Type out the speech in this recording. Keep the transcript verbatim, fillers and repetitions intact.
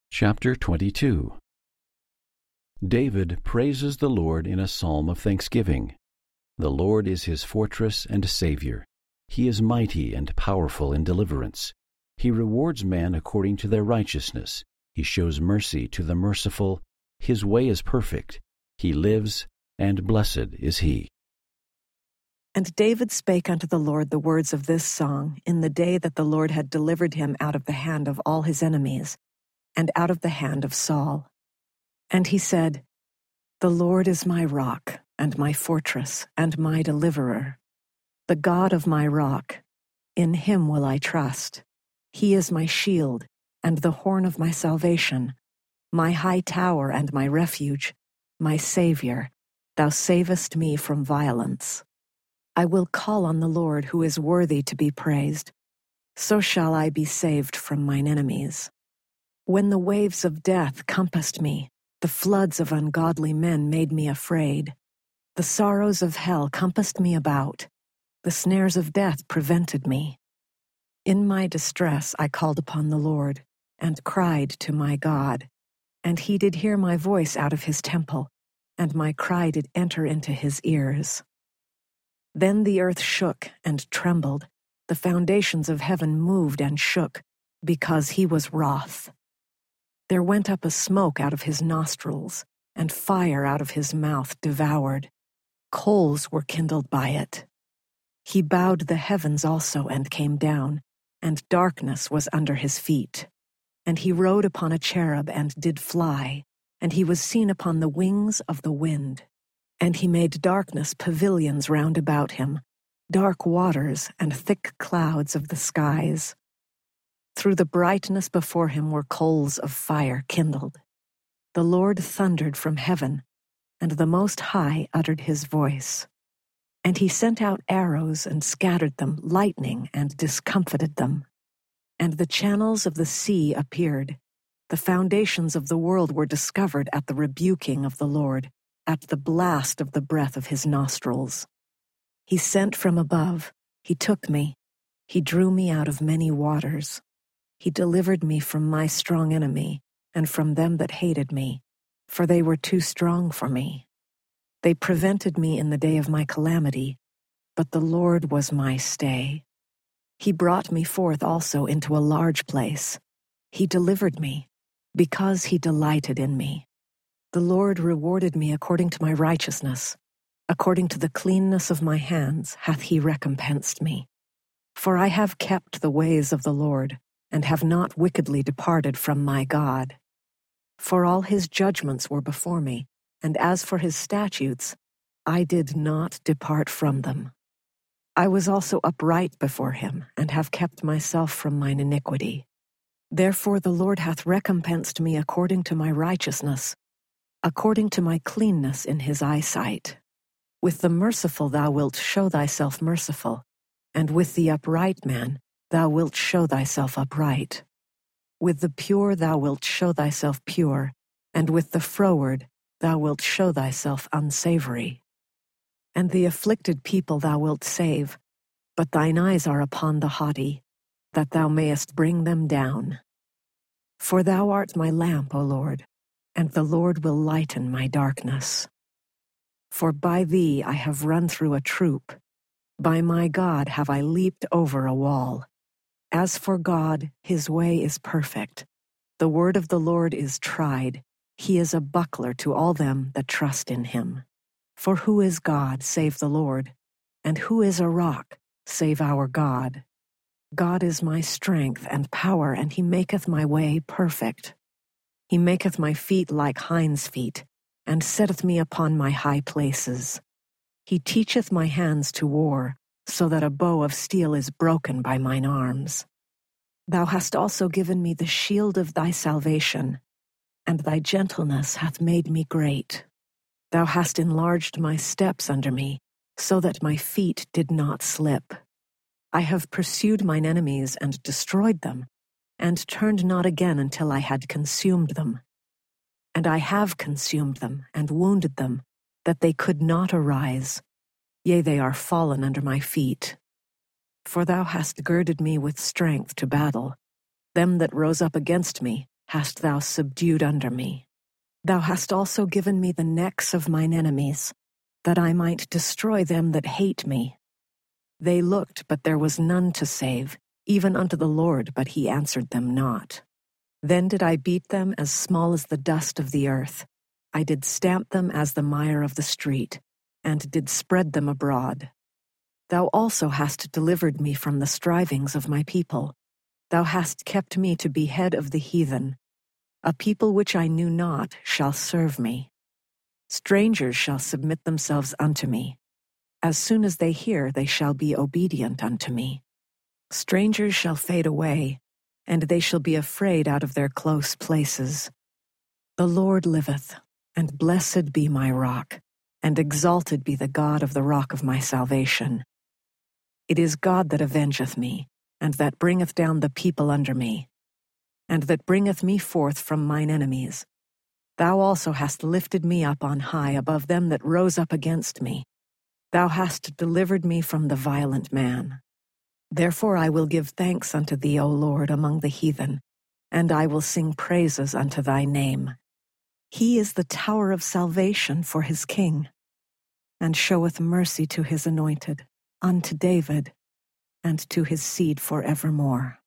Chapter twenty-two. David praises the Lord in a psalm of thanksgiving. The Lord is his fortress and Savior. He is mighty and powerful in deliverance. He rewards men according to their righteousness. He shows mercy to the merciful. His way is perfect. He lives, and blessed is he. And David spake unto the Lord the words of this song in the day that the Lord had delivered him out of the hand of all his enemies, and out of the hand of Saul. And he said, The Lord is my rock, and my fortress, and my deliverer. The God of my rock, in him will I trust. He is my shield, and the horn of my salvation, my high tower and my refuge, my Savior, thou savest me from violence. I will call on the Lord, who is worthy to be praised. So shall I be saved from mine enemies. When the waves of death compassed me, the floods of ungodly men made me afraid. The sorrows of hell compassed me about. The snares of death prevented me. In my distress I called upon the Lord, and cried to my God. And he did hear my voice out of his temple, and my cry did enter into his ears. Then the earth shook and trembled. The foundations of heaven moved and shook, because he was wroth. There went up a smoke out of his nostrils, and fire out of his mouth devoured. Coals were kindled by it. He bowed the heavens also and came down, and darkness was under his feet. And he rode upon a cherub and did fly, and he was seen upon the wings of the wind. And he made darkness pavilions round about him, dark waters and thick clouds of the skies. Through the brightness before him were coals of fire kindled. The Lord thundered from heaven, and the Most High uttered his voice. And he sent out arrows and scattered them, lightning and discomfited them. And the channels of the sea appeared. The foundations of the world were discovered at the rebuking of the Lord, at the blast of the breath of his nostrils. He sent from above, he took me, he drew me out of many waters. He delivered me from my strong enemy, and from them that hated me, for they were too strong for me. They prevented me in the day of my calamity, but the Lord was my stay. He brought me forth also into a large place. He delivered me, because he delighted in me. The Lord rewarded me according to my righteousness. According to the cleanness of my hands hath he recompensed me. For I have kept the ways of the Lord, and have not wickedly departed from my God. For all his judgments were before me, and as for his statutes, I did not depart from them. I was also upright before him, and have kept myself from mine iniquity. Therefore the Lord hath recompensed me according to my righteousness, according to my cleanness in his eyesight. With the merciful thou wilt show thyself merciful, and with the upright man thou wilt show thyself upright. With the pure thou wilt show thyself pure, and with the froward thou wilt show thyself unsavory. And the afflicted people thou wilt save, but thine eyes are upon the haughty, that thou mayest bring them down. For thou art my lamp, O Lord, and the Lord will lighten my darkness. For by thee I have run through a troop, by my God have I leaped over a wall. As for God, his way is perfect. The word of the Lord is tried. He is a buckler to all them that trust in him. For who is God save the Lord? And who is a rock save our God? God is my strength and power, and he maketh my way perfect. He maketh my feet like hinds' feet, and setteth me upon my high places. He teacheth my hands to war, so that a bow of steel is broken by mine arms. Thou hast also given me the shield of thy salvation, and thy gentleness hath made me great. Thou hast enlarged my steps under me, so that my feet did not slip. I have pursued mine enemies and destroyed them, and turned not again until I had consumed them. And I have consumed them and wounded them, that they could not arise. Yea, they are fallen under my feet. For thou hast girded me with strength to battle. Them that rose up against me hast thou subdued under me. Thou hast also given me the necks of mine enemies, that I might destroy them that hate me. They looked, but there was none to save, even unto the Lord, but he answered them not. Then did I beat them as small as the dust of the earth. I did stamp them as the mire of the street, and did spread them abroad. Thou also hast delivered me from the strivings of my people. Thou hast kept me to be head of the heathen. A people which I knew not shall serve me. Strangers shall submit themselves unto me. As soon as they hear, they shall be obedient unto me. Strangers shall fade away, and they shall be afraid out of their close places. The Lord liveth, and blessed be my rock, and exalted be the God of the rock of my salvation. It is God that avengeth me, and that bringeth down the people under me, and that bringeth me forth from mine enemies. Thou also hast lifted me up on high above them that rose up against me. Thou hast delivered me from the violent man. Therefore I will give thanks unto thee, O Lord, among the heathen, and I will sing praises unto thy name. He is the tower of salvation for his king, and showeth mercy to his anointed, unto David, and to his seed forevermore.